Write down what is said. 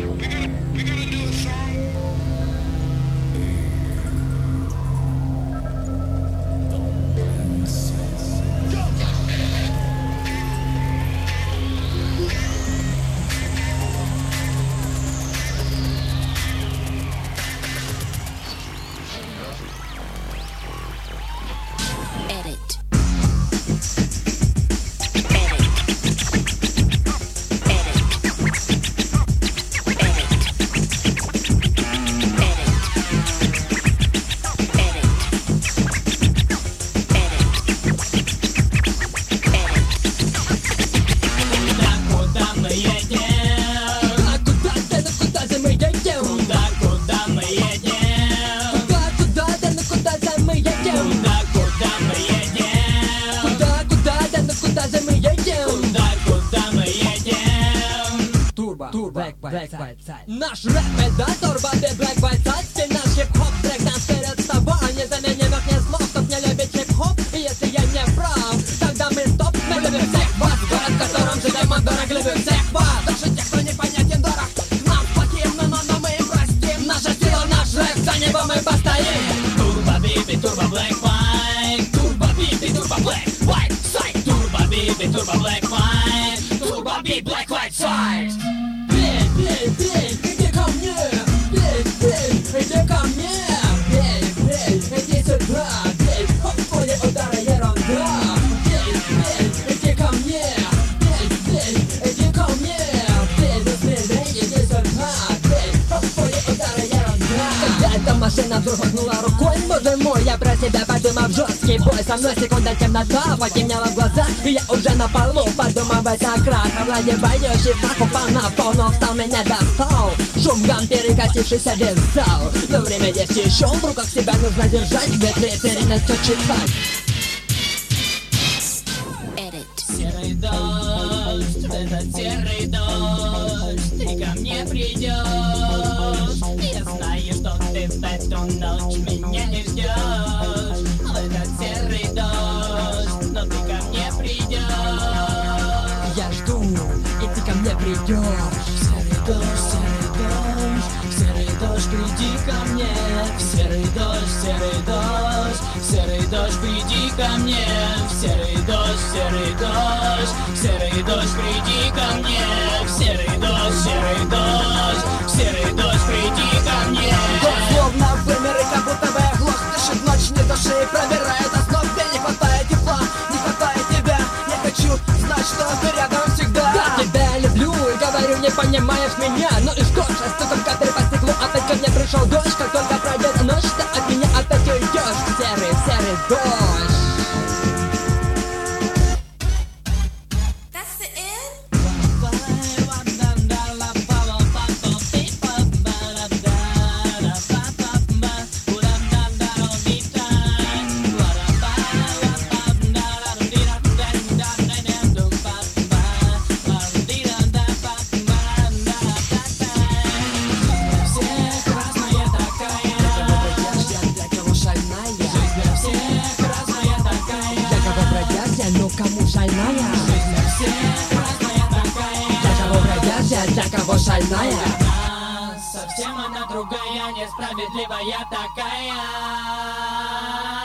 Наш рэп — это турбо, ты Black White Side. Стиль наш хип-хоп, брейк-данс вперед с тобой. Незаменимых нет слов, чтоб не любить хип-хоп. И если я не прав, тогда мы стоп. Мы любим всех вас, город, в котором живем, он дорог, любим всех вас. Даже тех, кто непонятен, дорог. Нам плохим, но мы им простим. Наша сила, наш рэп, за него мы постоим. Турбо биби, турбо Black White. Турбо биби, турбо Black White Side. Турбо биби, турбо Black White. Турбо биби, Black White Side. Иди ко мне, иди ко мне, иди сюда, твои удары ерунда. Иди ко мне, иди ко мне, иди сюда, твои удары ерунда. Когда эта машина вдруг махнула рукой, боже мой, я про себя подумав жесткий бой. Со мной секунда темнота потемнела в глазах, и я уже на полу, подумывать о крах. Овладевающий страх упал на пол, но встал, меня достал шум гам, перекатившийся весь зал. Но время есть еще, в руках себя нужно держать, ведь ветерина все читать. Серый дождь, этот серый дождь, ты ко мне придешь. Я знаю, что ты в эту ночь меня не ждешь. Этот серый дождь, но ты ко мне придешь. Я жду, и ты ко мне придешь. Серый дождь, серый дождь, серый дождь, приди ко мне. Серый дождь, серый дождь, серый дождь, приди ко мне. Серый дождь, серый дождь, серый дождь, приди ко мне. Серый дождь, серый дождь, серый дождь, приди ко мне. Дождь словно вымер, и как будто бы глох дышит ночь не души, пробирает основ, где не хватает тепла, не хватает тебя. Я хочу знать, что ты рядом всегда. Я тебя люблю и говорю, не понимаешь меня. Ну и что ж, стуком капель по стеклу, опять ко мне пришел дождь. Как только пройдет ночь, ты от меня опять уйдешь. Серый, серый дождь. Кому шальная? Жизнь всех разная такая. Для кого бродяжья, для кого шальная? Совсем она другая, несправедливая такая.